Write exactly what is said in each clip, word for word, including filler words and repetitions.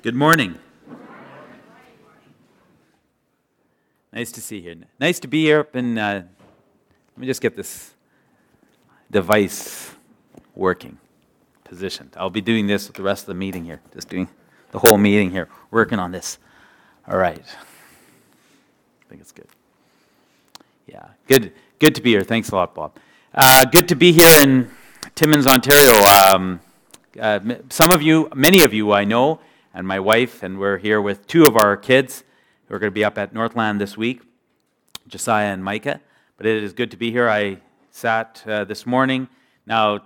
Good morning. Nice to see you. Nice to be here up in, uh, let me just get this device working, positioned. I'll be doing this with the rest of the meeting here, just doing the whole meeting here, working on this. All right. I think it's good. Yeah, good good to be here. Thanks a lot, Bob. Uh, good to be here in Timmins, Ontario. Um, uh, some of you, many of you I know, and my wife, and we're here with two of our kids who are going to be up at Northland this week, Josiah and Micah. But it is good to be here. I sat uh, this morning. Now,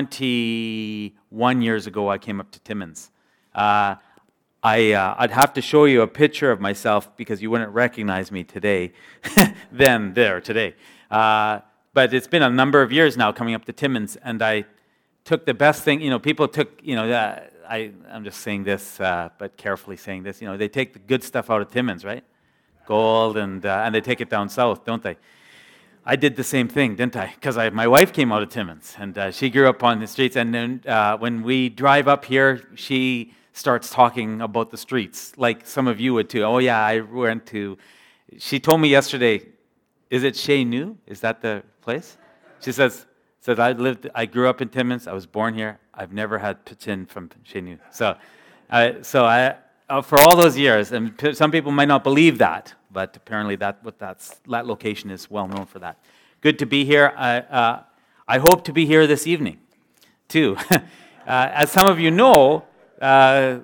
twenty-one years ago, I came up to Timmins. Uh, I, uh, I'd have to show you a picture of myself because you wouldn't recognize me today, then, there, today. Uh, but it's been a number of years now coming up to Timmins, and I took the best thing, you know, people took, you know, uh, I, I'm just saying this, uh, but carefully saying this, you know, they take the good stuff out of Timmins, right? Gold, and uh, and they take it down south, don't they? I did the same thing, didn't I? Because I, my wife came out of Timmins, and uh, she grew up on the streets, and then uh, when we drive up here, she starts talking about the streets, like some of you would too. Oh yeah, I went to, she told me yesterday, is it Chez Nous? Is that the place? She says, says I lived, I grew up in Timmins, I was born here, I've never had poutine from Chez Nous. So, uh, so I, uh, for all those years, and p- some people might not believe that, but apparently that what that's, that location is well known for that. Good to be here. I, uh, I hope to be here this evening, too. uh, as some of you know, uh,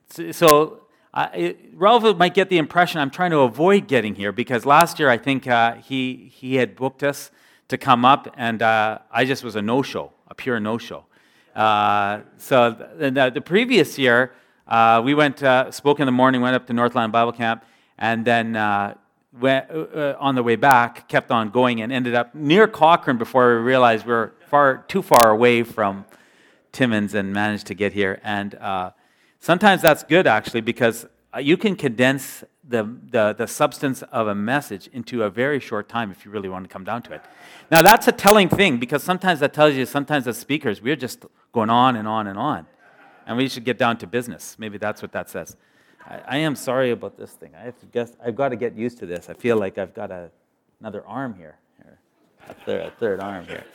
so uh, it, Ralph might get the impression I'm trying to avoid getting here because last year I think uh, he he had booked us to come up, and uh, I just was a no-show, a pure no-show. Uh, so the, the previous year, uh, we went, uh, spoke in the morning, went up to Northland Bible Camp, and then uh, went, uh, on the way back, kept on going and ended up near Cochrane before we realized we were far too far away from Timmins and managed to get here. And uh, sometimes that's good, actually, because you can condense the, the, the substance of a message into a very short time if you really want to come down to it. Now, that's a telling thing, because sometimes that tells you, sometimes as speakers, we're just going on and on and on. And we should get down to business. Maybe that's what that says. I, I am sorry about this thing. I have to guess, I've got to get used to this. I feel like I've got a, another arm here. here. A, third, a third arm here.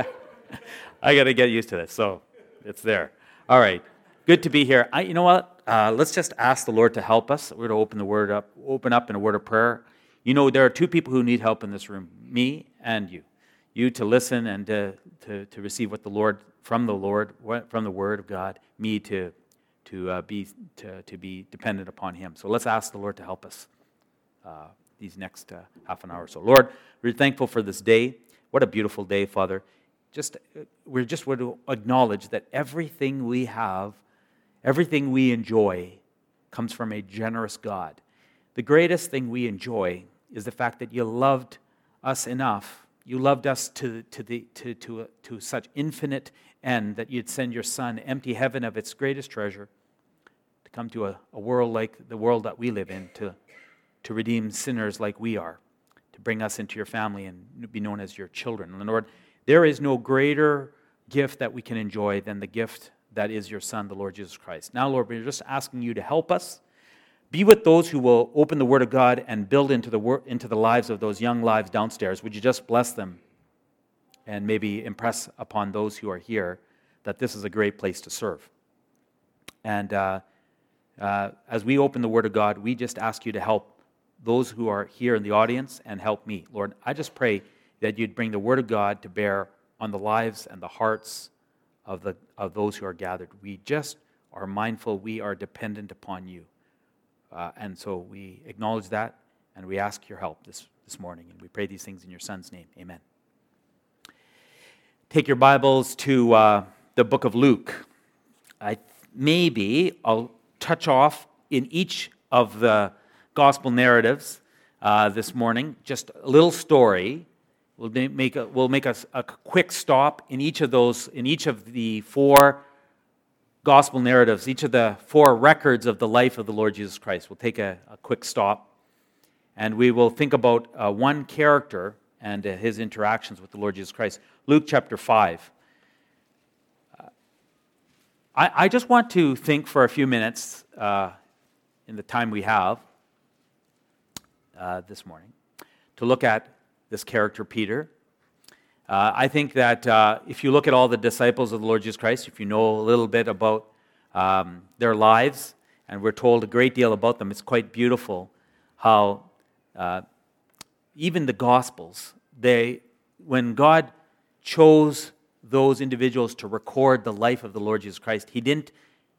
I got to get used to this. So it's there. All right. Good to be here. I, you know what? Uh, let's just ask the Lord to help us. We're going to open the word up, open up in a word of prayer. You know, there are two people who need help in this room, me and you. You to listen and to, to, to receive what the Lord, from the Lord, from the Word of God, me to, to, uh, be, to, to be dependent upon Him. So let's ask the Lord to help us uh, these next uh, half an hour or so. Lord, we're thankful for this day. What a beautiful day, Father. Just we're just want to acknowledge that everything we have, everything we enjoy, comes from a generous God. The greatest thing we enjoy is the fact that you loved us enough. You loved us to to the to to to such infinite end that you'd send your Son, empty heaven of its greatest treasure, to come to a, a world like the world that we live in, to to redeem sinners like we are, to bring us into your family and be known as your children. And Lord, there is no greater gift that we can enjoy than the gift that is your Son, the Lord Jesus Christ. Now, Lord, we're just asking you to help us. Be with those who will open the Word of God and build into the wor- into the lives of those young lives downstairs. Would you just bless them and maybe impress upon those who are here that this is a great place to serve. And uh, uh, as we open the Word of God, we just ask you to help those who are here in the audience and help me. Lord, I just pray that you'd bring the Word of God to bear on the lives and the hearts of the of those who are gathered. We just are mindful we are dependent upon you. Uh, and so we acknowledge that, and we ask your help this, this morning. And we pray these things in your Son's name. Amen. Take your Bibles to uh, the book of Luke. I maybe I'll touch off in each of the gospel narratives uh, this morning. Just a little story. We'll make a, we'll make a, a quick stop in each of those, in each of the four gospel narratives, each of the four records of the life of the Lord Jesus Christ. We'll take a, a quick stop, and we will think about uh, one character and uh, his interactions with the Lord Jesus Christ. Luke chapter five. Uh, I, I just want to think for a few minutes uh, in the time we have uh, this morning to look at this character, Peter. Uh, I think that uh, if you look at all the disciples of the Lord Jesus Christ, if you know a little bit about um, their lives, and we're told a great deal about them, it's quite beautiful how uh, even the Gospels, they, when God chose those individuals to record the life of the Lord Jesus Christ, He didn't,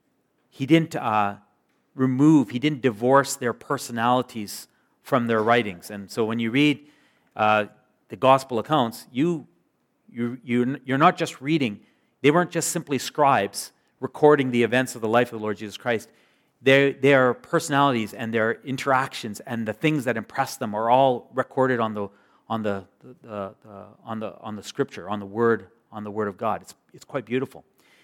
he didn't uh, remove, He didn't divorce their personalities from their writings. And so when you read uh, the Gospel accounts, you You, you, you're not just reading. They weren't just simply scribes recording the events of the life of the Lord Jesus Christ. Their, their personalities and their interactions and the things that impress them are all recorded on the on the, the, the on the on the Scripture, on the Word, on the Word of God. It's it's quite beautiful.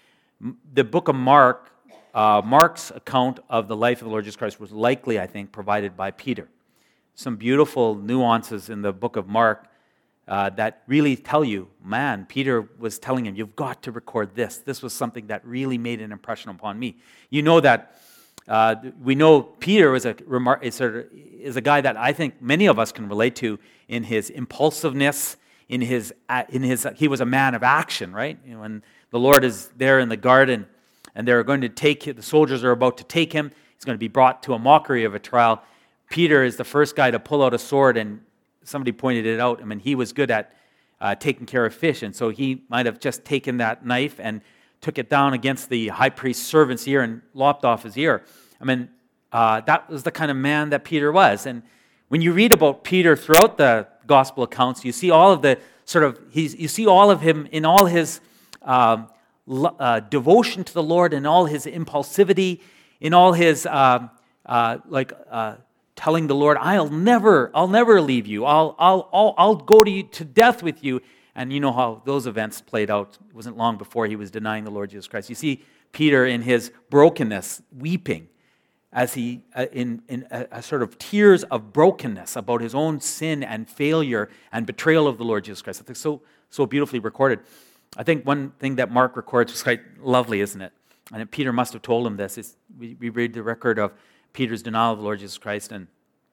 The book of Mark, uh, Mark's account of the life of the Lord Jesus Christ was likely, I think, provided by Peter. Some beautiful nuances in the book of Mark Uh, that really tell you, man, Peter was telling him, you've got to record this. This was something that really made an impression upon me. You know that, uh, we know Peter is a, remar- is, a, is a guy that I think many of us can relate to in his impulsiveness, in his, in his he was a man of action, right? You know, when the Lord is there in the garden and they're going to take, the soldiers are about to take him, he's going to be brought to a mockery of a trial. Peter is the first guy to pull out a sword, and somebody pointed it out. I mean, he was good at uh, taking care of fish, and so he might have just taken that knife and took it down against the high priest's servant's ear and lopped off his ear. I mean, uh, that was the kind of man that Peter was. And when you read about Peter throughout the gospel accounts, you see all of the sort of, he's, you see all of him in all his um, uh, devotion to the Lord, and all his impulsivity, in all his um, uh, like. Uh, telling the Lord, I'll never, I'll never leave you. I'll, I'll, I'll, I'll go to you to death with you. And you know how those events played out. It wasn't long before he was denying the Lord Jesus Christ. You see Peter in his brokenness, weeping, as he uh, in in a, a sort of tears of brokenness about his own sin and failure and betrayal of the Lord Jesus Christ. I think so so beautifully recorded. I think one thing that Mark records is quite lovely, isn't it? And Peter must have told him this. It's, we, we read the record of Peter's denial of the Lord Jesus Christ, and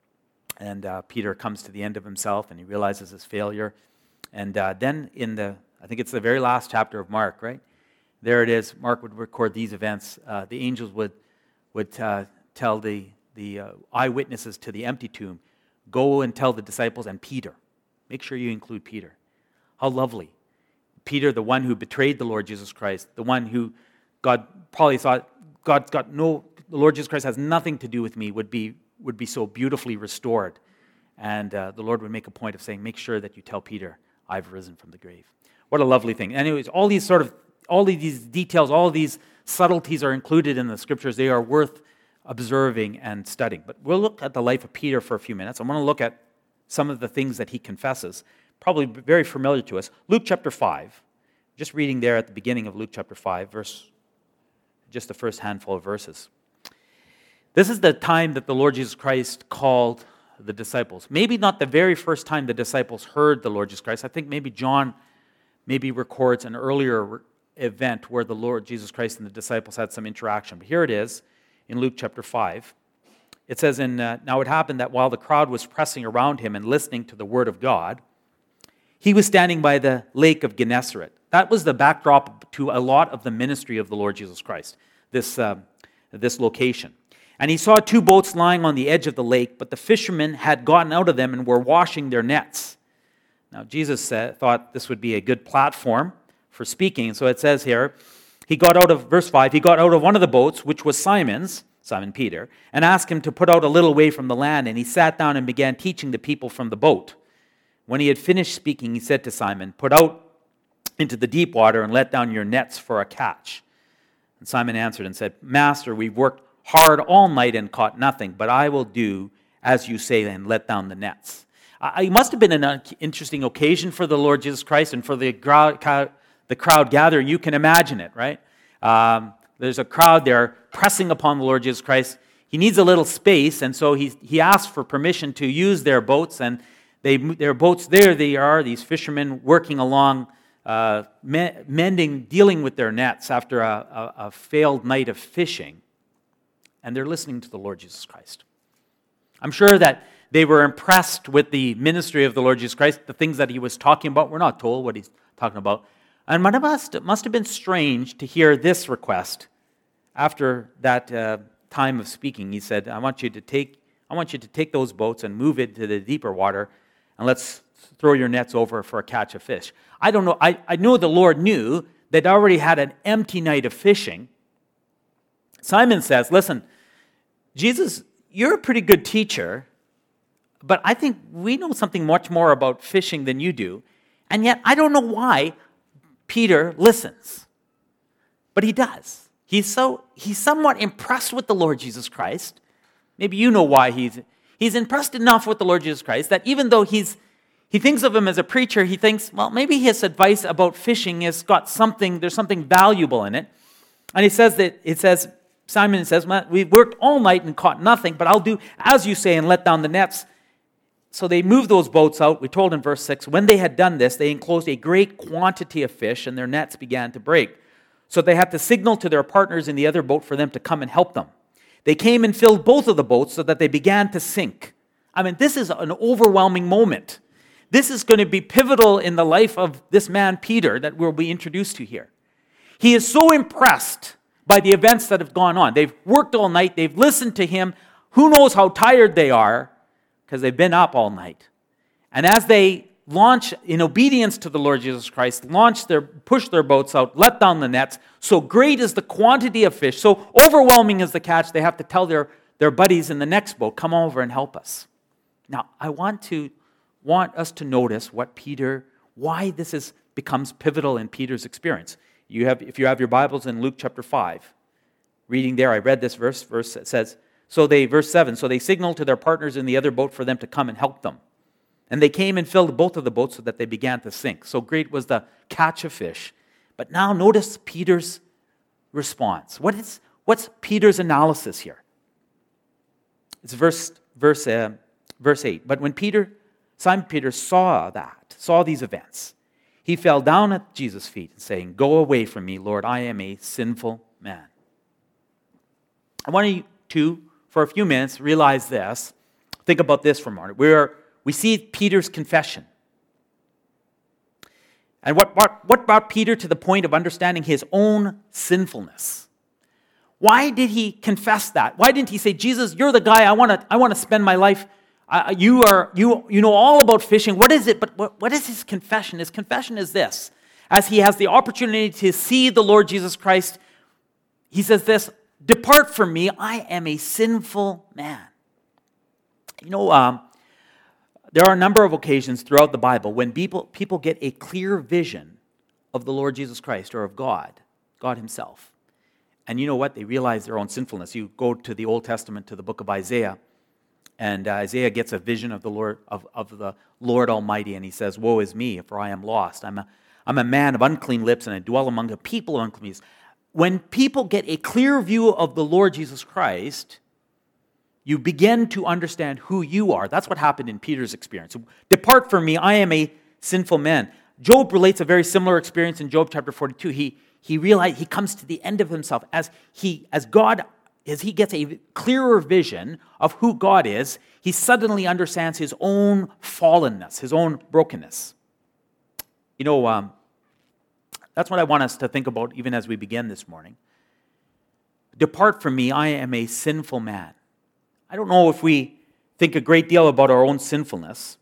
and uh, Peter comes to the end of himself, and he realizes his failure. And uh, then in the, I think it's the very last chapter of Mark, right? There it is. Mark would record these events. Uh, the angels would would uh, tell the the uh, eyewitnesses to the empty tomb, go and tell the disciples and Peter. Make sure you include Peter. How lovely. Peter, the one who betrayed the Lord Jesus Christ, the one who God probably thought, God's got no, the Lord Jesus Christ has nothing to do with me, would be would be so beautifully restored. And uh, the Lord would make a point of saying, make sure that you tell Peter, I've risen from the grave. What a lovely thing. Anyways, all these sort of, all of these details, all of these subtleties are included in the Scriptures. They are worth observing and studying. But we'll look at the life of Peter for a few minutes. I want to look at some of the things that he confesses, probably very familiar to us. Luke chapter five, just reading there at the beginning of Luke chapter five, verse, just the first handful of verses. This is the time that the Lord Jesus Christ called the disciples. Maybe not the very first time the disciples heard the Lord Jesus Christ. I think maybe John maybe records an earlier event where the Lord Jesus Christ and the disciples had some interaction. But here it is in Luke chapter five. It says, in, uh, Now it happened that while the crowd was pressing around him and listening to the word of God, he was standing by the lake of Gennesaret. That was the backdrop to a lot of the ministry of the Lord Jesus Christ, this, uh, this location. And he saw two boats lying on the edge of the lake, but the fishermen had gotten out of them and were washing their nets. Now, Jesus said, thought this would be a good platform for speaking. And so it says here, he got out of, verse five, he got out of one of the boats, which was Simon's, Simon Peter, and asked him to put out a little way from the land. And he sat down and began teaching the people from the boat. When he had finished speaking, he said to Simon, put out into the deep water and let down your nets for a catch. And Simon answered and said, Master, we've worked hard all night and caught nothing, but I will do as you say and let down the nets. Uh, it must have been an interesting occasion for the Lord Jesus Christ and for the crowd, the crowd gathering. You can imagine it, right? Um, there's a crowd there pressing upon the Lord Jesus Christ. He needs a little space, and so he he asks for permission to use their boats, and they their boats there they are, these fishermen working along, uh, mending, dealing with their nets after a, a, a failed night of fishing. and they're listening to the Lord Jesus Christ. I'm sure that they were impressed with the ministry of the Lord Jesus Christ, the things that he was talking about. We're not told what he's talking about. And it must, it must have been strange to hear this request after that uh, time of speaking. He said, I want you to take I want you to take those boats and move it to the deeper water, and let's throw your nets over for a catch of fish. I don't know. I, I know the Lord knew they'd already had an empty night of fishing. Simon says, listen, Jesus, you're a pretty good teacher, but I think we know something much more about fishing than you do. And yet, I don't know why Peter listens. But he does. He's so he's somewhat impressed with the Lord Jesus Christ. Maybe you know why he's he's impressed enough with the Lord Jesus Christ that even though he's he thinks of him as a preacher, he thinks, well, maybe his advice about fishing has got something, there's something valuable in it. And he says that it says, Simon says, well, we worked all night and caught nothing, but I'll do as you say and let down the nets. So they moved those boats out. We told in verse six, when they had done this, they enclosed a great quantity of fish, and their nets began to break. So they had to signal to their partners in the other boat for them to come and help them. They came and filled both of the boats so that they began to sink. I mean, this is an overwhelming moment. This is going to be pivotal in the life of this man, Peter, that we'll be introduced to here. He is so impressed by the events that have gone on. They've worked all night. They've listened to him. Who knows how tired they are because they've been up all night. And as they launch in obedience to the Lord Jesus Christ, launch their, push their boats out, let down the nets, so great is the quantity of fish, so overwhelming is the catch, they have to tell their, their buddies in the next boat, come over and help us. Now, I want to want us to notice what Peter, why this is becomes pivotal in Peter's experience. You have, if you have your Bibles in Luke chapter five, reading there, I read this verse, verse that says, so they, verse seven, so they signaled to their partners in the other boat for them to come and help them. And they came and filled both of the boats so that they began to sink. So great was the catch of fish. But now notice Peter's response. What is, what's Peter's analysis here? It's verse, verse, uh, verse eight. But when Peter, Simon Peter saw that, saw these events, he fell down at Jesus' feet, saying, go away from me, Lord, I am a sinful man. I want you to, for a few minutes, realize this. Think about this for a moment. We're We see Peter's confession. And what brought, what brought Peter to the point of understanding his own sinfulness? Why did he confess that? Why didn't he say, Jesus, you're the guy I want to I want to spend my life. Uh, you are you you know all about fishing. What is it? But what, what is his confession? His confession is this. As he has the opportunity to see the Lord Jesus Christ, he says this, depart from me, I am a sinful man. You know, um, there are a number of occasions throughout the Bible when people, people get a clear vision of the Lord Jesus Christ or of God, God himself. And you know what? They realize their own sinfulness. You go to the Old Testament, to the book of Isaiah, and uh, Isaiah gets a vision of the Lord of, of the Lord Almighty, and he says, woe is me, for I am lost. I'm a, I'm a man of unclean lips, and I dwell among a people of unclean lips. When people get a clear view of the Lord Jesus Christ, you begin to understand who you are. That's what happened in Peter's experience. Depart from me, I am a sinful man. Job relates a very similar experience in Job chapter forty-two. He he realized he comes to the end of himself as he as God as he gets a clearer vision of who God is. He suddenly understands his own fallenness, his own brokenness. You know, um, that's what I want us to think about even as we begin this morning. Depart from me, I am a sinful man. I don't know if we think a great deal about our own sinfulness,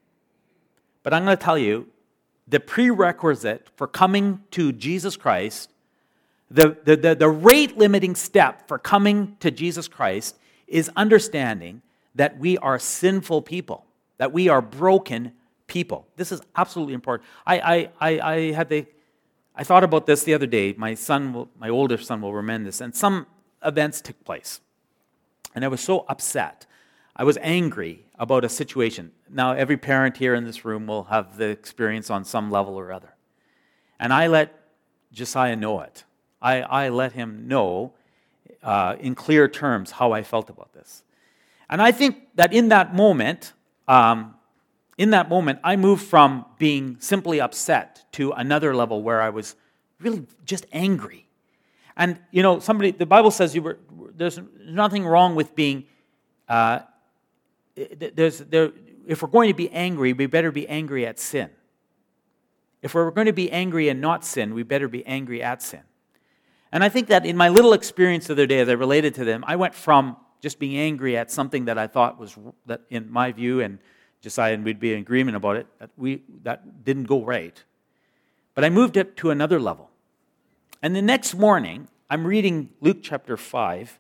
but I'm going to tell you the prerequisite for coming to Jesus Christ, the, the, the, the rate-limiting step for coming to Jesus Christ is understanding that we are sinful people, that we are broken people. This is absolutely important. I, I, I, I had the, I thought about this the other day. My son, will, my older son will remember this, and some events took place. And I was so upset. I was angry about a situation. Now, every parent here in this room will have the experience on some level or other. And I let Josiah know it. I, I let him know uh, in clear terms how I felt about this. And I think that in that moment, um, in that moment, I moved from being simply upset to another level where I was really just angry. And, you know, somebody, the Bible says you were, there's nothing wrong with being, uh, there's, there, if we're going to be angry, we better be angry at sin. If we're going to be angry and not sin, we better be angry at sin. And I think that in my little experience the other day, as I related to them, I went from just being angry at something that I thought was, that in my view, and Josiah and we'd be in agreement about it, that we that didn't go right. But I moved it to another level. And the next morning, I'm reading Luke chapter five,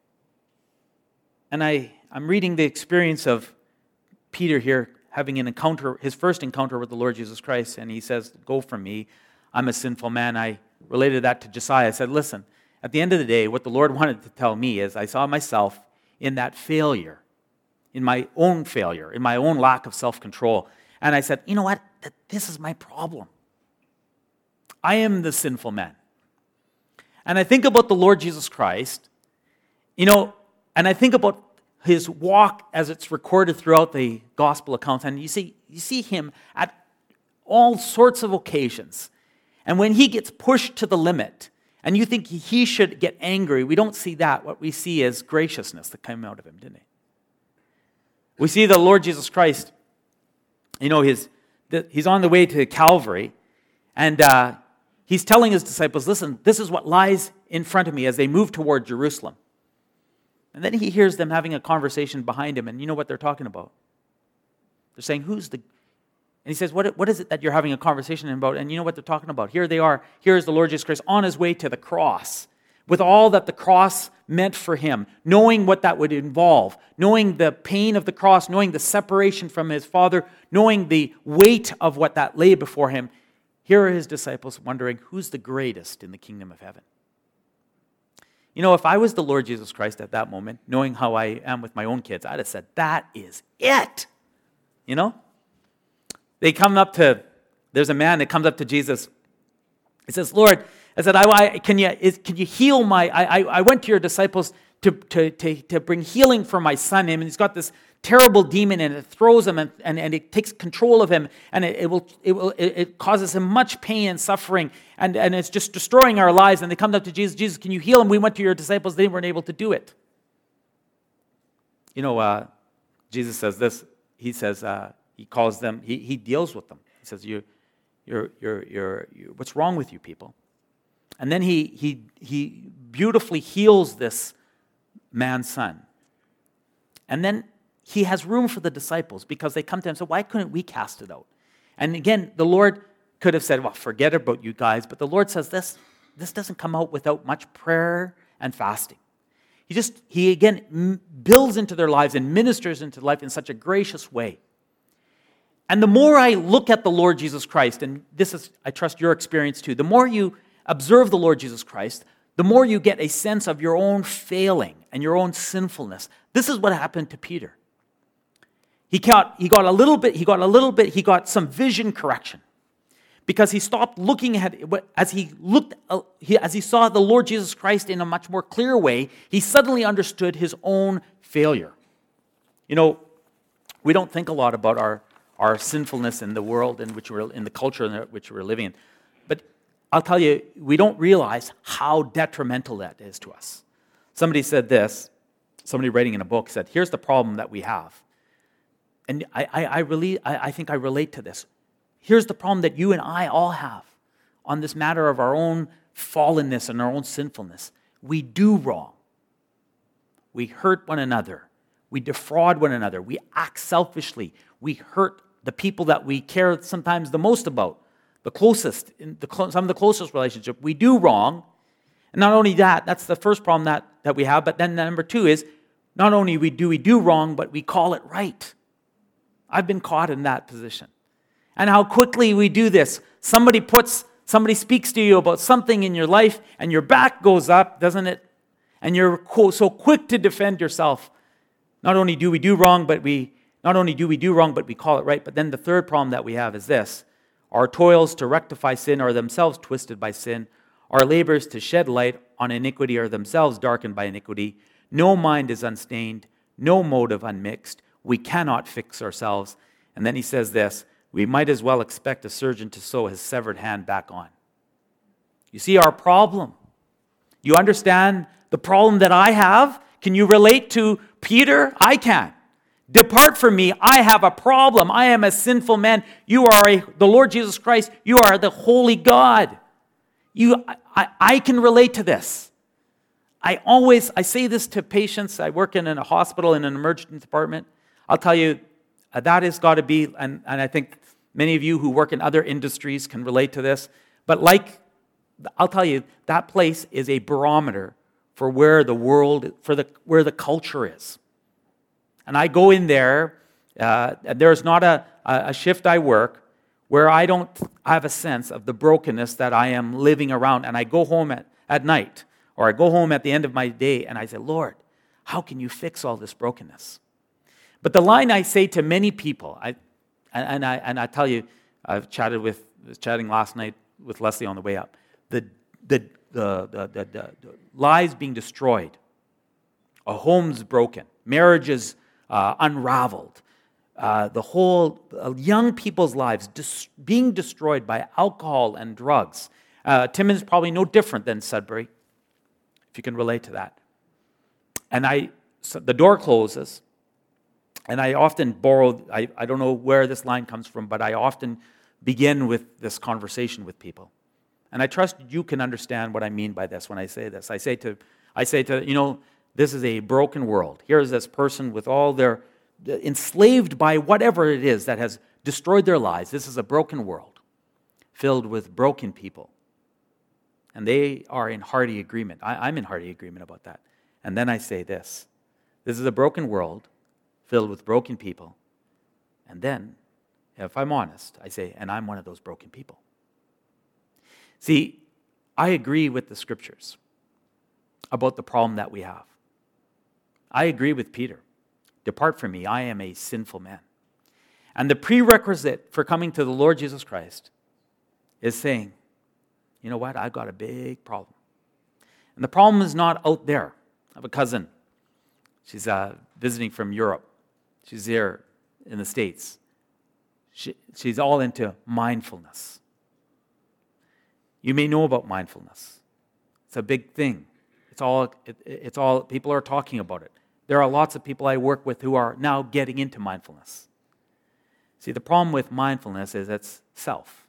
and I, I'm reading the experience of Peter here having an encounter, his first encounter with the Lord Jesus Christ, and he says, "Go from me, I'm a sinful man." I related that to Josiah. I said, listen, at the end of the day, what the Lord wanted to tell me is I saw myself in that failure, in my own failure, in my own lack of self-control. And I said, you know what? This is my problem. I am the sinful man. And I think about the Lord Jesus Christ, you know, and I think about his walk as it's recorded throughout the gospel accounts. And you see, you see him at all sorts of occasions. And when he gets pushed to the limit, and you think he should get angry, we don't see that. What we see is graciousness that came out of him, didn't he? We see the Lord Jesus Christ, you know, his, the, he's on the way to Calvary, and uh, he's telling his disciples, listen, this is what lies in front of me as they move toward Jerusalem. And then he hears them having a conversation behind him, and you know what they're talking about? They're saying, who's the... And he says, what, what is it that you're having a conversation about? And you know what they're talking about? Here they are. Here is the Lord Jesus Christ on his way to the cross, with all that the cross meant for him, knowing what that would involve, knowing the pain of the cross, knowing the separation from his Father, knowing the weight of what that lay before him. Here are his disciples wondering, who's the greatest in the kingdom of heaven? You know, if I was the Lord Jesus Christ at that moment, knowing how I am with my own kids, I'd have said, that is it. You know? They come up to, there's a man that comes up to Jesus. He says, Lord, I said, I, I, can you is, can you heal my, I, I, I went to your disciples to, to, to, to bring healing for my son, him, and he's got this terrible demon, and it throws him, and, and, and it takes control of him, and it, it will, it will, it, it causes him much pain and suffering, and, and it's just destroying our lives. And they come up to Jesus, Jesus, can you heal him? We went to your disciples, they weren't able to do it. You know, uh, Jesus says this, he says, uh, he calls them, he, he deals with them. He says, you, you're, you're, you're, you're, what's wrong with you people? And then he, he, he beautifully heals this man's son. And then he has room for the disciples because they come to him and say, why couldn't we cast it out? And again, the Lord could have said, well, forget about you guys. But the Lord says this, this doesn't come out without much prayer and fasting. He just, he again builds into their lives and ministers into life in such a gracious way. And the more I look at the Lord Jesus Christ, and this is, I trust your experience too, the more you observe the Lord Jesus Christ, the more you get a sense of your own failing and your own sinfulness. This is what happened to Peter. He got, he got a little bit, he got a little bit, he got some vision correction. Because he stopped looking at, as he looked, as he saw the Lord Jesus Christ in a much more clear way, he suddenly understood his own failure. You know, we don't think a lot about our our sinfulness in the world in which we're, in the culture in which we're living in. But I'll tell you, we don't realize how detrimental that is to us. Somebody said this, somebody writing in a book said, here's the problem that we have. And I, I, I really, I, I think I relate to this. Here's the problem that you and I all have on this matter of our own fallenness and our own sinfulness. We do wrong. We hurt one another. We defraud one another. We act selfishly. We hurt the people that we care sometimes the most about, the closest, in the, some of the closest relationship. We do wrong. And not only that, that's the first problem that, that we have, but then number two is, not only we do we do wrong, but we call it right. I've been caught in that position. And how quickly we do this. Somebody puts, somebody speaks to you about something in your life, and your back goes up, doesn't it? And you're so quick to defend yourself. Not only do we do wrong, but we Not only do we do wrong, but we call it right. But then the third problem that we have is this. Our toils to rectify sin are themselves twisted by sin. Our labors to shed light on iniquity are themselves darkened by iniquity. No mind is unstained, no motive unmixed. We cannot fix ourselves. And then he says this, we might as well expect a surgeon to sew his severed hand back on. You see, our problem You understand the problem that I have? Can you relate to Peter? I can. Depart from me. I have a problem. I am a sinful man. You are a, the Lord Jesus Christ. You are the holy God. You, I, I can relate to this. I always, I say this to patients. I work in a hospital in an emergency department. I'll tell you, uh, that has got to be, and, and I think many of you who work in other industries can relate to this. But like, I'll tell you, that place is a barometer for where the world, for the where the culture is. And I go in there, uh, there's not a, a shift I work where I don't have a sense of the brokenness that I am living around. And I go home at, at night, or I go home at the end of my day, and I say, Lord, how can you fix all this brokenness? But the line I say to many people, I, and, I, and I tell you, I've chatted with, was chatting last night with Leslie on the way up, the, the, the, the, the, the, the lives being destroyed, a home's broken, marriages Uh, unraveled, uh, the whole uh, young people's lives dis- being destroyed by alcohol and drugs. Uh, Timmins is probably no different than Sudbury, if you can relate to that. And I, so the door closes, and I often borrow, I, I don't know where this line comes from, but I often begin with this conversation with people. And I trust you can understand what I mean by this when I say this. I say to, I say to, you know, this is a broken world. Here's this person with all their, enslaved by whatever it is that has destroyed their lives. This is a broken world filled with broken people. And they are in hearty agreement. I, I'm in hearty agreement about that. And then I say this. This is a broken world filled with broken people. And then, if I'm honest, I say, and I'm one of those broken people. See, I agree with the scriptures about the problem that we have. I agree with Peter. Depart from me, I am a sinful man. And the prerequisite for coming to the Lord Jesus Christ is saying, you know what, I've got a big problem. And the problem is not out there. I have a cousin. She's uh, visiting from Europe. She's here in the States. She, she's all into mindfulness. You may know about mindfulness. It's a big thing. It's all, it, it's all, people are talking about it. There are lots of people I work with who are now getting into mindfulness. See, the problem with mindfulness is it's self.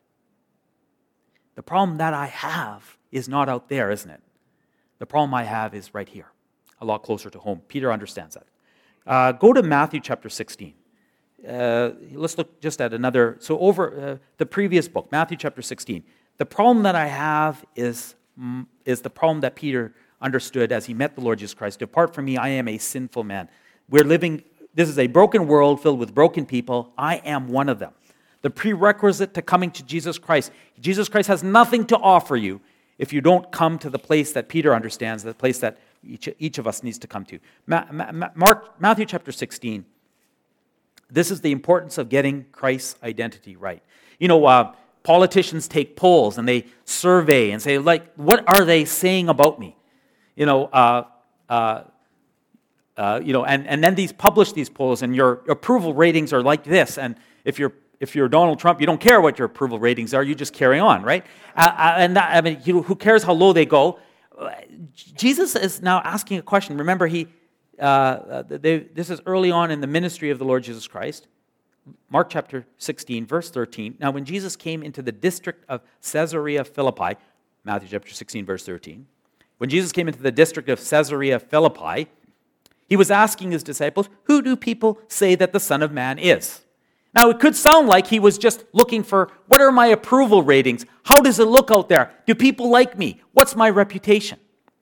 The problem that I have is not out there, isn't it? The problem I have is right here, a lot closer to home. Peter understands that. Uh, go to Matthew chapter sixteen. Uh, let's look just at another, so over uh, the previous book, Matthew chapter sixteen. The problem that I have is, is the problem that Peter understood as he met the Lord Jesus Christ. Depart from me, I am a sinful man. We're living, this is a broken world filled with broken people. I am one of them. The prerequisite to coming to Jesus Christ. Jesus Christ has nothing to offer you if you don't come to the place that Peter understands, the place that each, each of us needs to come to. Ma- Ma- Mark, Matthew chapter sixteen. This is the importance of getting Christ's identity right. You know, uh, politicians take polls and they survey and say, like, what are they saying about me? You know, uh, uh, uh, you know, and, and then these publish these polls, and your approval ratings are like this. And if you're if you're Donald Trump, you don't care what your approval ratings are; you just carry on, right? Uh, and that, I mean, you, who cares how low they go? Jesus is now asking a question. Remember, he uh, they, this is early on in the ministry of the Lord Jesus Christ. Mark chapter sixteen, verse thirteen. Now, when Jesus came into the district of Caesarea Philippi, Matthew chapter sixteen, verse thirteen. When Jesus came into the district of Caesarea Philippi, he was asking his disciples, who do people say that the Son of Man is? Now, it could sound like he was just looking for, what are my approval ratings? How does it look out there? Do people like me? What's my reputation?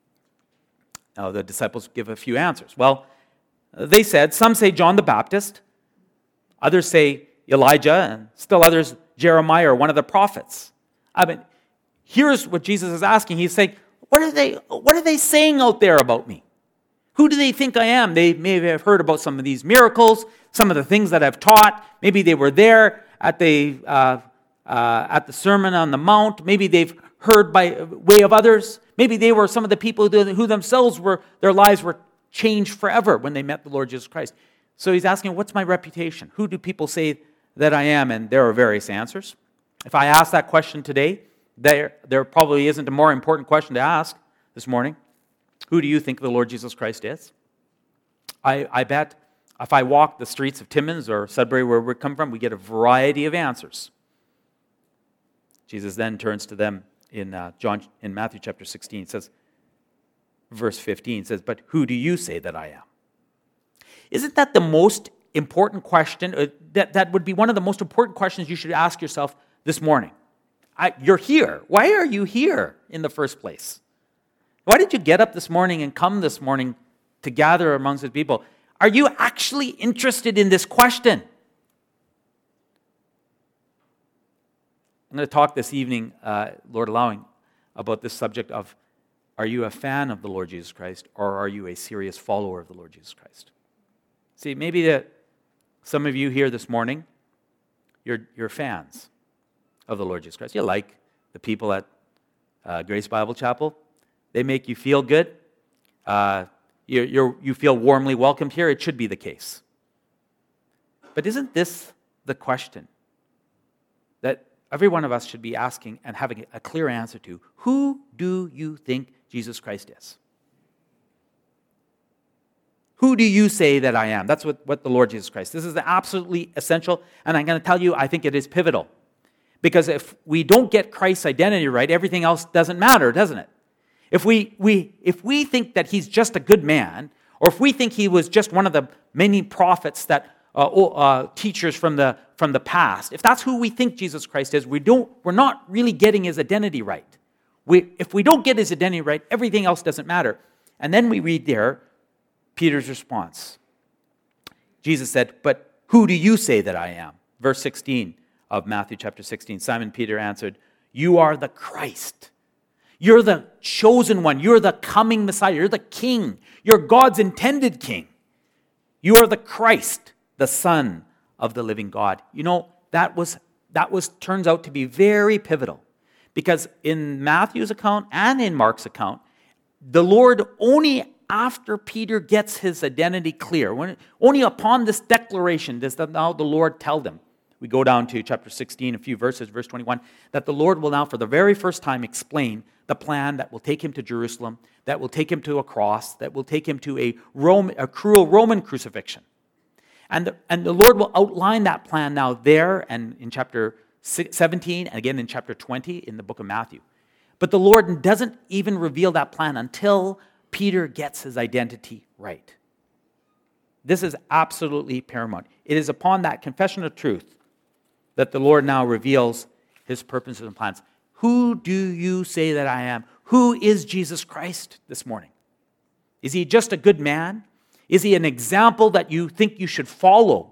Now, the disciples give a few answers. Well, they said, some say John the Baptist, others say Elijah, and still others Jeremiah or one of the prophets. I mean, here's what Jesus is asking. He's saying, What are they, what are they saying out there about me? Who do they think I am? They may have heard about some of these miracles, some of the things that I've taught. Maybe they were there at the, uh, uh, at the Sermon on the Mount. Maybe they've heard by way of others. Maybe they were some of the people who themselves were, their lives were changed forever when they met the Lord Jesus Christ. So he's asking, what's my reputation? Who do people say that I am? And there are various answers. If I ask that question today, There, there probably isn't a more important question to ask. this morning? Who do you think the Lord Jesus Christ is? I, I bet if I walk the streets of Timmins or Sudbury, where we come from, we get a variety of answers. Jesus then turns to them in uh, John in Matthew chapter sixteen. It says, verse fifteen says, "But who do you say that I am?" Isn't that the most important question? Uh, that, that would be one of the most important questions you should ask yourself this morning. I, you're here. Why are you here in the first place? Why did you get up this morning and come this morning to gather amongst the people? Are you actually interested in this question? I'm going to talk this evening, uh, Lord allowing, about this subject of, are you a fan of the Lord Jesus Christ, or are you a serious follower of the Lord Jesus Christ? See, maybe that some of you here this morning, you're, you're fans of the Lord Jesus Christ. You like the people at uh, Grace Bible Chapel. They make you feel good. Uh, you're, you're, you feel warmly welcomed here. It should be the case. But isn't this the question that every one of us should be asking and having a clear answer to? Who do you think Jesus Christ is? Who do you say that I am? That's what, what the Lord Jesus Christ. This is absolutely essential, and I'm going to tell you, I think it is pivotal. Because if we don't get Christ's identity right, everything else doesn't matter, doesn't it? If we, we, if we think that he's just a good man, or if we think he was just one of the many prophets that uh, uh, teachers from the from the past, if that's who we think Jesus Christ is, we don't, we're not really getting his identity right. We, if we don't get his identity right, everything else doesn't matter. And then we read there Peter's response. Jesus said, "But who do you say that I am?" Verse sixteen of Matthew chapter sixteen. Simon Peter answered, "You are the Christ. You're the chosen one. You're the coming Messiah. You're the King. You're God's intended King. You are the Christ, the Son of the living God." You know, that was that was turns out to be very pivotal, because in Matthew's account and in Mark's account, the Lord only after Peter gets his identity clear, when only upon this declaration does now the Lord tell them. We go down to chapter sixteen, a few verses, verse twenty-one, that the Lord will now for the very first time explain the plan that will take him to Jerusalem, that will take him to a cross, that will take him to a, Rome, a cruel Roman crucifixion. And the, and the Lord will outline that plan now there and in chapter seventeen, and again in chapter twenty in the book of Matthew. But the Lord doesn't even reveal that plan until Peter gets his identity right. This is absolutely paramount. It is upon that confession of truth that the Lord now reveals his purposes and plans. Who do you say that I am? Who is Jesus Christ this morning? Is he just a good man? Is he an example that you think you should follow?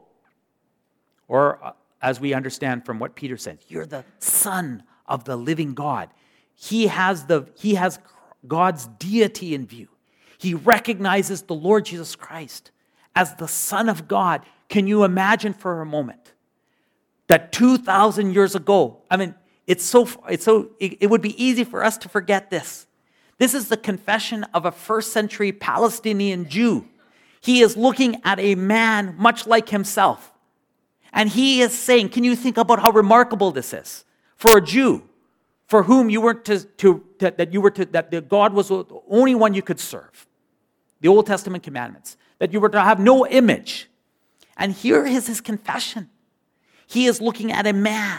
Or, as we understand from what Peter says, you're the Son of the living God. He has the he has God's deity in view. He recognizes the Lord Jesus Christ as the Son of God. Can you imagine for a moment that two thousand years ago, I mean, it's so, it's so, it, it would be easy for us to forget this. This is the confession of a first century Palestinian Jew. He is looking at a man much like himself. And he is saying, can you think about how remarkable this is for a Jew, for whom you were to, to, to that you were to, that the God was the only one you could serve. The Old Testament commandments, that you were to have no image. And here is his confession. He is looking at a man,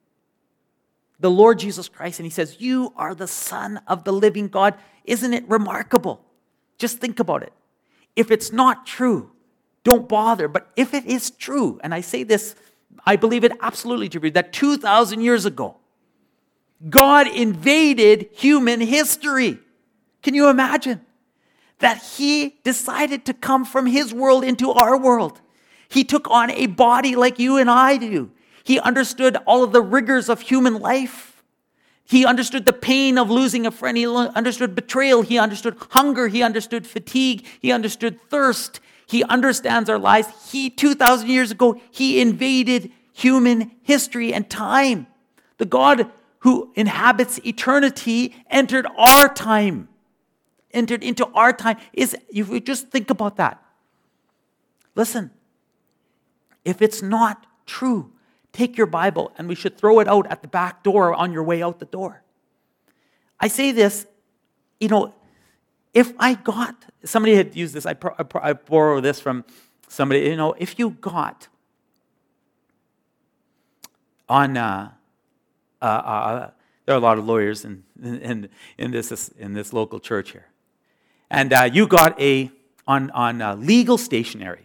the Lord Jesus Christ, and he says, you are the Son of the living God. Isn't it remarkable? Just think about it. If it's not true, don't bother. But if it is true, and I say this, I believe it absolutely to be, that two thousand years ago, God invaded human history. Can you imagine? That he decided to come from his world into our world. He took on a body like you and I do. He understood all of the rigors of human life. He understood the pain of losing a friend. He understood betrayal. He understood hunger. He understood fatigue. He understood thirst. He understands our lives. He, two thousand years ago, he invaded human history and time. The God who inhabits eternity entered our time. Entered into our time. Is, if we just think about that. Listen, if it's not true, take your Bible and we should throw it out at the back door on your way out the door. I say this, you know, if I got, somebody had used this, I, pro, I, pro, I borrow this from somebody, you know, if you got on, uh, uh, uh, there are a lot of lawyers in, in, in, this, in this local church here, and uh, you got a, on, on uh, legal stationery,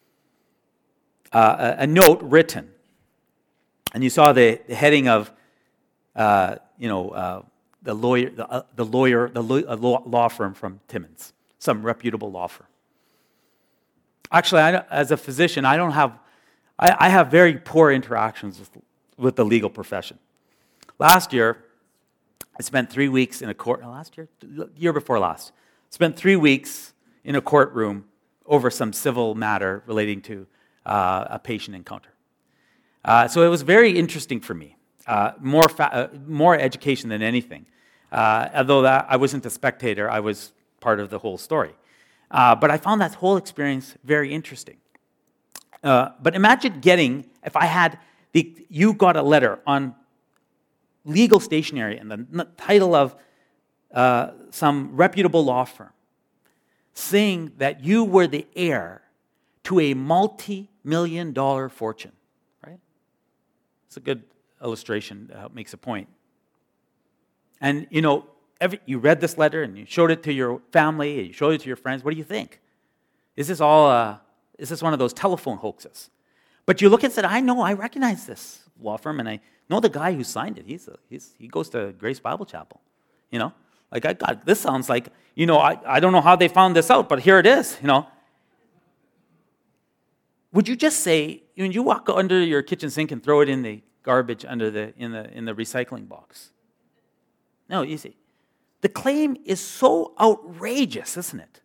uh, a, a note written, and you saw the, the heading of, uh, you know, uh, the lawyer, the, uh, the lawyer, the law, law firm from Timmins, some reputable law firm. Actually, I, as a physician, I don't have, I, I have very poor interactions with, with the legal profession. Last year, I spent three weeks in a court. Last year, year before last, spent three weeks in a courtroom over some civil matter relating to uh, a patient encounter. Uh, so it was very interesting for me. Uh, more fa- uh, more education than anything. Uh, although that, I wasn't a spectator, I was part of the whole story. Uh, but I found that whole experience very interesting. Uh, but imagine getting, if I had, the, you got a letter on legal stationery and the, the title of uh, some reputable law firm saying that you were the heir to a multi-million dollar fortune, right? It's a good illustration uh, makes a point. And, you know, every, you read this letter and you showed it to your family, and you showed it to your friends. What do you think? Is this all, uh, is this one of those telephone hoaxes? But you look and said, I know, I recognize this law firm, and I know the guy who signed it. He's, a, he's He goes to Grace Bible Chapel, you know? Like, I got, this sounds like, you know, I, I don't know how they found this out, but here it is, you know? Would you just say, when you walk under your kitchen sink and throw it in the garbage under the in the in the recycling box? No, you see, the claim is so outrageous, isn't it?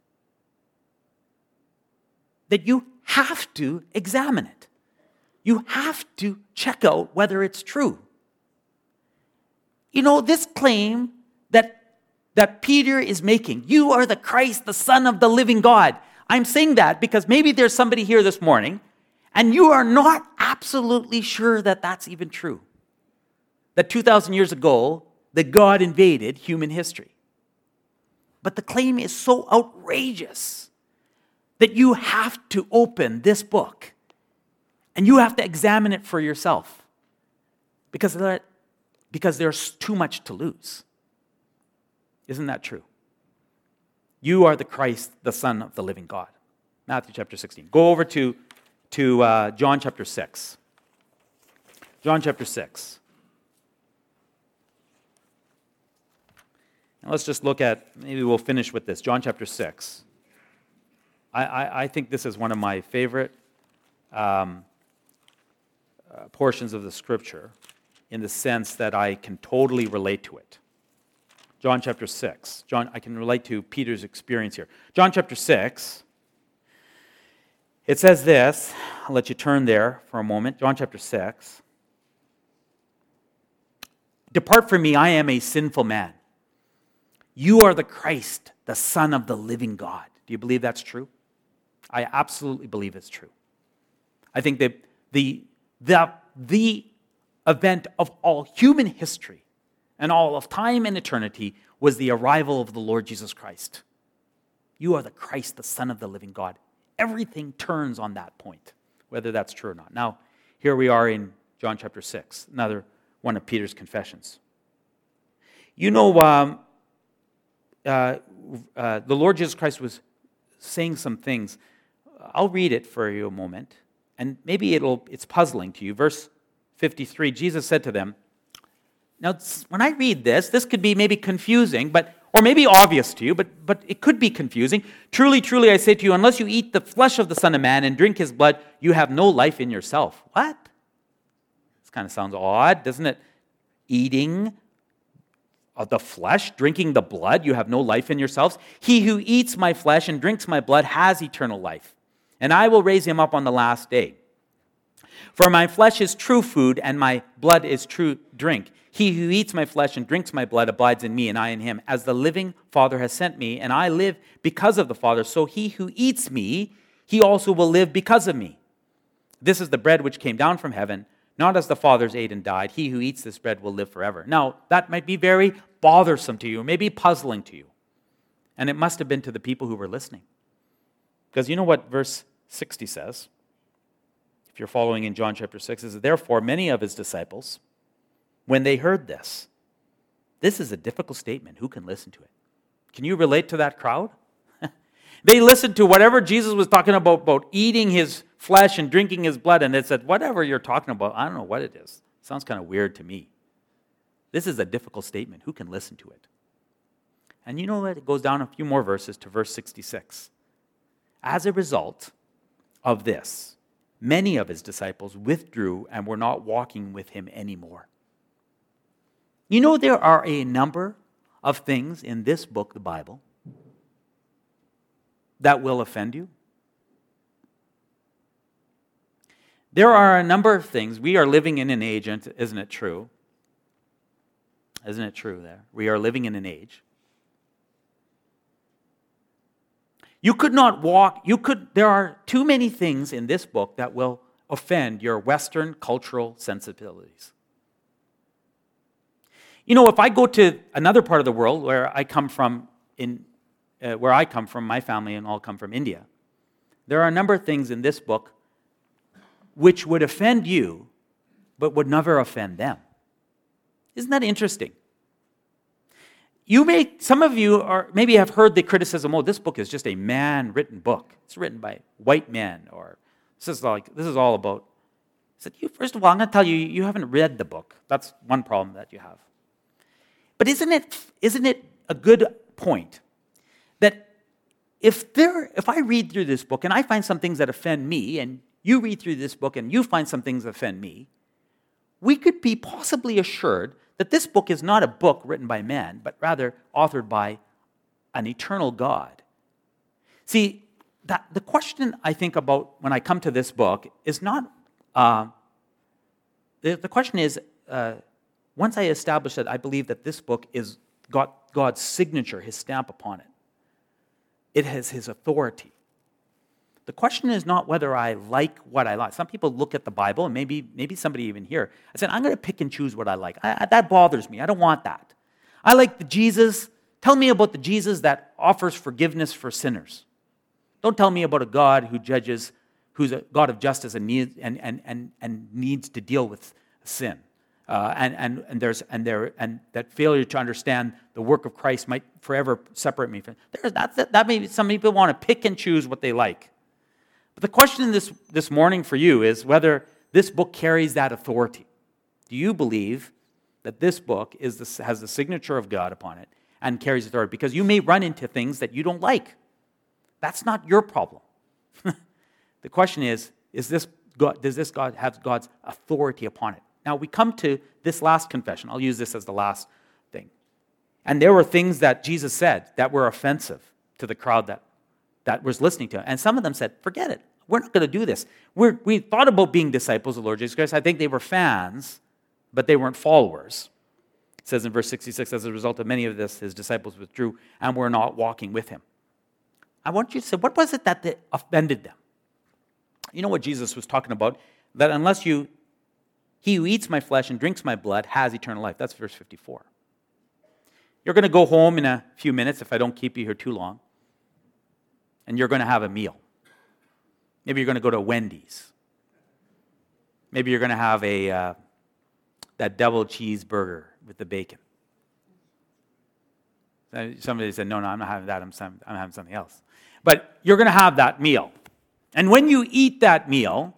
That you have to examine it. You have to check out whether it's true. You know, this claim that that Peter is making, you are the Christ, the Son of the living God. I'm saying that because maybe there's somebody here this morning and you are not absolutely sure that that's even true. That two thousand years ago, that God invaded human history. But the claim is so outrageous that you have to open this book and you have to examine it for yourself because, that, because there's too much to lose. Isn't that true? You are the Christ, the Son of the living God. Matthew chapter sixteen. Go over to, to uh, John chapter six. John chapter six. And let's just look at, maybe we'll finish with this. John chapter six. I, I, I think this is one of my favorite um, uh, portions of the Scripture in the sense that I can totally relate to it. John chapter six. John, I can relate to Peter's experience here. John chapter six. It says this. I'll let you turn there for a moment. John chapter six. Depart from me, I am a sinful man. You are the Christ, the Son of the living God. Do you believe that's true? I absolutely believe it's true. I think that the, the, the event of all human history and all of time and eternity was the arrival of the Lord Jesus Christ. You are the Christ, the Son of the living God. Everything turns on that point, whether that's true or not. Now, here we are in John chapter six, another one of Peter's confessions. You know, um, uh, uh, the Lord Jesus Christ was saying some things. I'll read it for you a moment, and maybe it'll it's puzzling to you. Verse fifty-three, Jesus said to them, now, when I read this, this could be maybe confusing, but or maybe obvious to you, but, but it could be confusing. Truly, truly, I say to you, unless you eat the flesh of the Son of Man and drink his blood, you have no life in yourself. What? This kind of sounds odd, doesn't it? Eating of the flesh, drinking the blood, you have no life in yourselves. He who eats my flesh and drinks my blood has eternal life, and I will raise him up on the last day. For my flesh is true food, and my blood is true drink. He who eats my flesh and drinks my blood abides in me, and I in him. As the living Father has sent me, and I live because of the Father, so he who eats me, he also will live because of me. This is the bread which came down from heaven, not as the fathers ate and died. He who eats this bread will live forever. Now, that might be very bothersome to you, or maybe puzzling to you. And it must have been to the people who were listening. Because you know what verse sixty says? If you're following in John chapter six, is therefore many of his disciples, when they heard this, this is a difficult statement. Who can listen to it? Can you relate to that crowd? They listened to whatever Jesus was talking about, about eating his flesh and drinking his blood, and they said, whatever you're talking about, I don't know what it is. It sounds kind of weird to me. This is a difficult statement. Who can listen to it? And you know what? It goes down a few more verses to verse sixty-six. As a result of this, many of his disciples withdrew and were not walking with him anymore. You know, there are a number of things in this book, the Bible, that will offend you. There are a number of things. We are living in an age, isn't it true? Isn't it true there? We are living in an age. You could not walk, you could, there are too many things in this book that will offend your Western cultural sensibilities. You know, if I go to another part of the world where I come from, in uh, where I come from, my family and all come from India, there are a number of things in this book which would offend you, but would never offend them. Isn't that interesting? You may, some of you are maybe have heard the criticism, oh, this book is just a man-written book. It's written by white men, or this is like this is all about. I said, you first of all, I'm going to tell you, you haven't read the book. That's one problem that you have. But isn't it isn't it a good point that if there if I read through this book and I find some things that offend me, and you read through this book and you find some things that offend me, we could be possibly assured that this book is not a book written by man, but rather authored by an eternal God. See, that the question I think about when I come to this book is not, uh, the, the question is, uh, once I establish that I believe that this book is got God's signature, his stamp upon it, it has his authority. The question is not whether I like what I like. Some people look at the Bible, and maybe maybe somebody even here. I said, I'm going to pick and choose what I like. I, I, that bothers me. I don't want that. I like the Jesus. Tell me about the Jesus that offers forgiveness for sinners. Don't tell me about a God who judges, who's a God of justice and needs and and and, and needs to deal with sin. Uh, and and and there's and there and that failure to understand the work of Christ might forever separate me from. There's that that, that maybe some people want to pick and choose what they like. But the question this, this morning for you is whether this book carries that authority. Do you believe that this book is the, has the signature of God upon it and carries authority? Because you may run into things that you don't like. That's not your problem. The question is, is this God, does this God have God's authority upon it? Now we come to this last confession. I'll use this as the last thing. And there were things that Jesus said that were offensive to the crowd that that was listening to him. And some of them said, forget it. We're not going to do this. We're, we thought about being disciples of the Lord Jesus Christ. I think they were fans, but they weren't followers. It says in verse sixty-six, as a result of many of this, his disciples withdrew and were not walking with him. I want you to say, what was it that offended them? You know what Jesus was talking about? That unless you, he who eats my flesh and drinks my blood has eternal life. That's verse fifty-four. You're going to go home in a few minutes if I don't keep you here too long. And you're going to have a meal. Maybe you're going to go to Wendy's. Maybe you're going to have a uh, that double cheeseburger with the bacon. Somebody said, no, no, I'm not having that. I'm, I'm having something else. But you're going to have that meal. And when you eat that meal,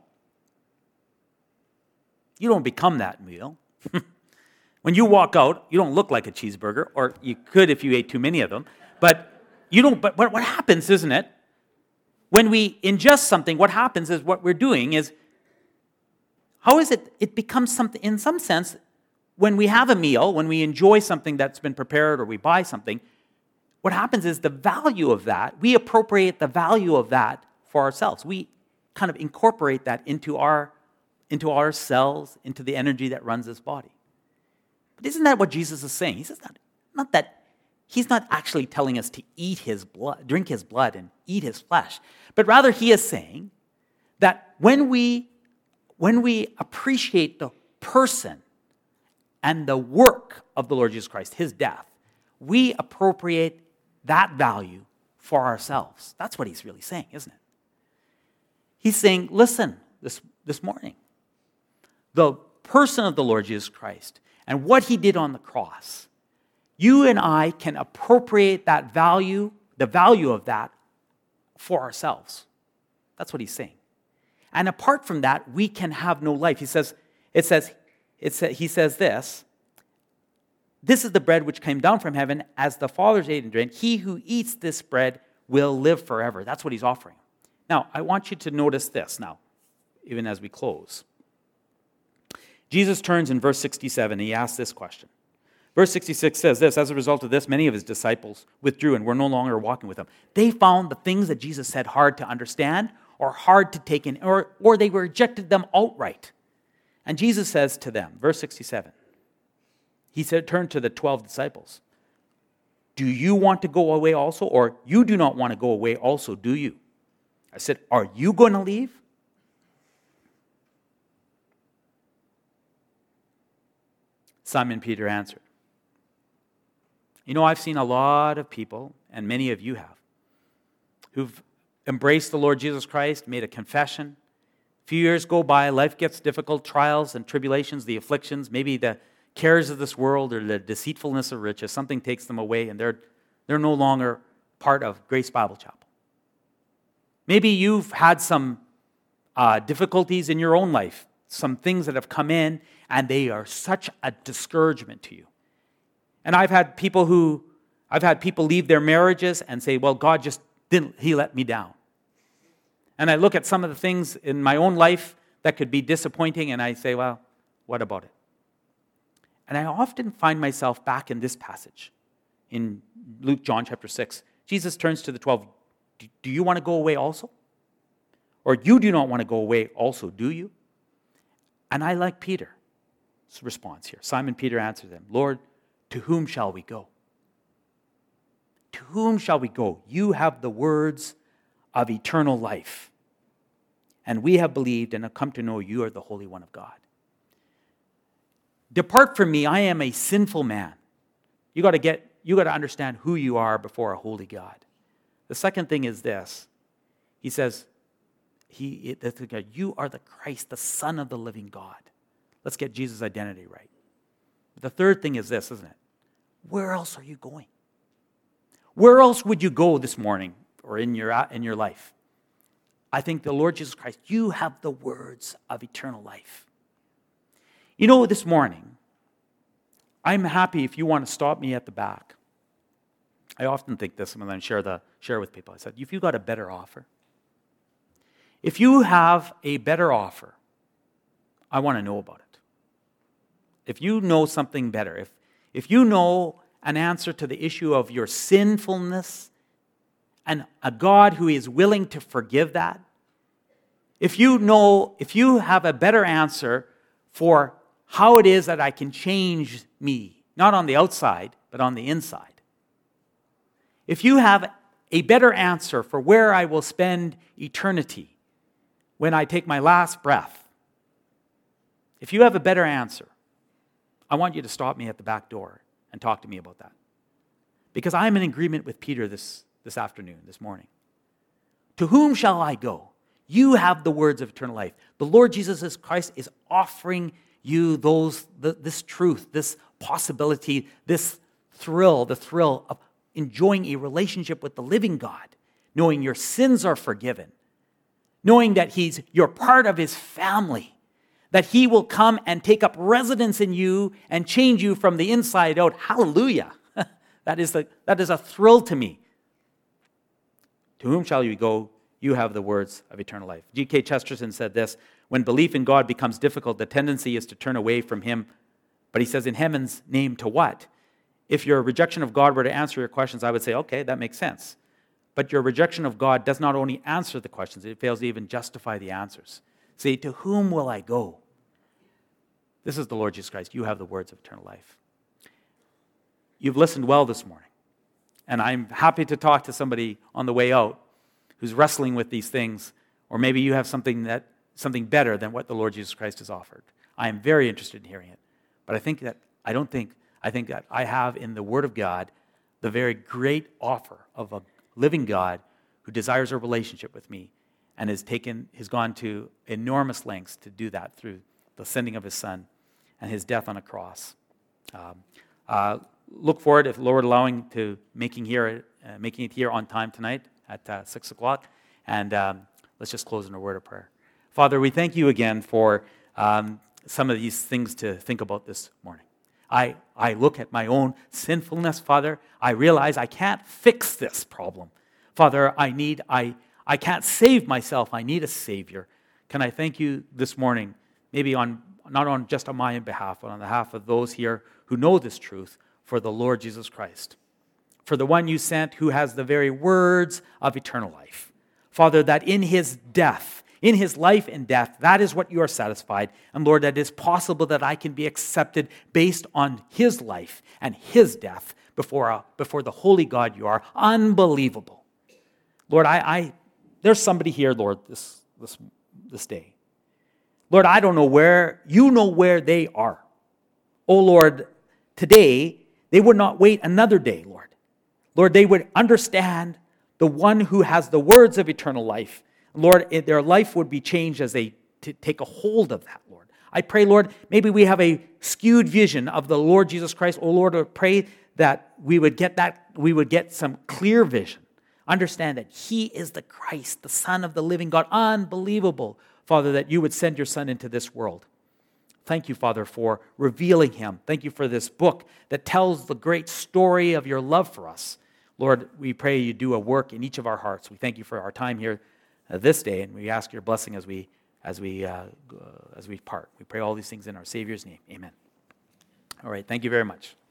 you don't become that meal. When you walk out, you don't look like a cheeseburger, or you could if you ate too many of them. But you don't. But what happens, isn't it? When we ingest something, what happens is what we're doing is, how is it, it becomes something, in some sense, when we have a meal, when we enjoy something that's been prepared or we buy something, what happens is the value of that, we appropriate the value of that for ourselves. We kind of incorporate that into our, into our cells, into the energy that runs this body. But isn't that what Jesus is saying? He says not, not that He's not actually telling us to eat his blood, drink his blood and eat his flesh. But rather he is saying that when we, when we appreciate the person and the work of the Lord Jesus Christ, his death, we appropriate that value for ourselves. That's what he's really saying, isn't it? He's saying, listen, this, this morning, the person of the Lord Jesus Christ and what he did on the cross, you and I can appropriate that value, the value of that, for ourselves. That's what he's saying. And apart from that, we can have no life. He says, it says, it says, he says this, this is the bread which came down from heaven, as the fathers ate and drank. He who eats this bread will live forever. That's what he's offering. Now, I want you to notice this now, even as we close. Jesus turns in verse sixty-seven, and he asks this question. Verse sixty-six says this, as a result of this, many of his disciples withdrew and were no longer walking with him. They found the things that Jesus said hard to understand or hard to take in, or, or they rejected them outright. And Jesus says to them, verse sixty-seven, he said, turn to the twelve disciples. Do you want to go away also? Or you do not want to go away also, do you? I said, are you going to leave? Simon Peter answered, you know, I've seen a lot of people, and many of you have, who've embraced the Lord Jesus Christ, made a confession. A few years go by, life gets difficult, trials and tribulations, the afflictions, maybe the cares of this world or the deceitfulness of riches, something takes them away and they're, they're no longer part of Grace Bible Chapel. Maybe you've had some uh, difficulties in your own life, some things that have come in and they are such a discouragement to you. And I've had people who, I've had people leave their marriages and say, well, God just didn't, he let me down. And I look at some of the things in my own life that could be disappointing and I say, well, what about it? And I often find myself back in this passage in Luke, John chapter six. Jesus turns to the twelve. Do you want to go away also? Or you do not want to go away also, do you? And I like Peter's response here. Simon Peter answered them, Lord, to whom shall we go? To whom shall we go? You have the words of eternal life. And we have believed and have come to know you are the Holy One of God. Depart from me, I am a sinful man. You got to get, you got to understand who you are before a holy God. The second thing is this. He says, he, you are the Christ, the Son of the living God. Let's get Jesus' identity right. The third thing is this, isn't it? Where else are you going? Where else would you go this morning or in your, in your life? I think the Lord Jesus Christ, you have the words of eternal life. You know, this morning, I'm happy if you want to stop me at the back. I often think this when I share, the, share with people. I said, if you've got a better offer, if you have a better offer, I want to know about it. If you know something better, if, if you know an answer to the issue of your sinfulness and a God who is willing to forgive that, if you know, if you have a better answer for how it is that I can change me, not on the outside, but on the inside. If you have a better answer for where I will spend eternity when I take my last breath, if you have a better answer, I want you to stop me at the back door and talk to me about that. Because I'm in agreement with Peter this, this afternoon, this morning. To whom shall I go? You have the words of eternal life. The Lord Jesus Christ is offering you those the, this truth, this possibility, this thrill, the thrill of enjoying a relationship with the living God, knowing your sins are forgiven, knowing that He's you're part of His family, that He will come and take up residence in you and change you from the inside out. Hallelujah! that is the that is a thrill to me. To whom shall you go? You have the words of eternal life. G K Chesterton said this, when belief in God becomes difficult, the tendency is to turn away from Him. But he says, in heaven's name, to what? If your rejection of God were to answer your questions, I would say, okay, that makes sense. But your rejection of God does not only answer the questions, it fails to even justify the answers. See, to whom will I go? This is the Lord Jesus Christ. You have the words of eternal life. You've listened well this morning. And I'm happy to talk to somebody on the way out who's wrestling with these things, or maybe you have something that something better than what the Lord Jesus Christ has offered. I am very interested in hearing it. But I think that I don't think I think that I have in the Word of God the very great offer of a living God who desires a relationship with me and has taken, has gone to enormous lengths to do that through the sending of his Son and his death on a cross. Um, uh, look forward, if Lord allowing, to making here, uh, making it here on time tonight at uh, six o'clock. And um, let's just close in a word of prayer. Father, we thank you again for um, some of these things to think about this morning. I, I look at my own sinfulness, Father. I realize I can't fix this problem. Father, I need, I, I can't save myself. I need a Savior. Can I thank you this morning, maybe on not on just on my behalf, but on behalf of those here who know this truth, for the Lord Jesus Christ, for the one you sent who has the very words of eternal life. Father, that in his death, in his life and death, that is what you are satisfied. And Lord, that it is possible that I can be accepted based on his life and his death before, uh, before the holy God you are. Unbelievable. Lord, I, I there's somebody here, Lord, this, this, this day. Lord, I don't know where, you know where they are. Oh Lord, today, they would not wait another day, Lord. Lord, they would understand the one who has the words of eternal life. Lord, their life would be changed as they t- take a hold of that, Lord. I pray, Lord, maybe we have a skewed vision of the Lord Jesus Christ. Oh Lord, I pray that we would get that, we would get some clear vision. Understand that he is the Christ, the Son of the living God. Unbelievable, Father, that you would send your Son into this world. Thank you, Father, for revealing him. Thank you for this book that tells the great story of your love for us. Lord, we pray you do a work in each of our hearts. We thank you for our time here uh, this day, and we ask your blessing as we as we uh, as we part. We pray all these things in our Savior's name. Amen. All right, thank you very much.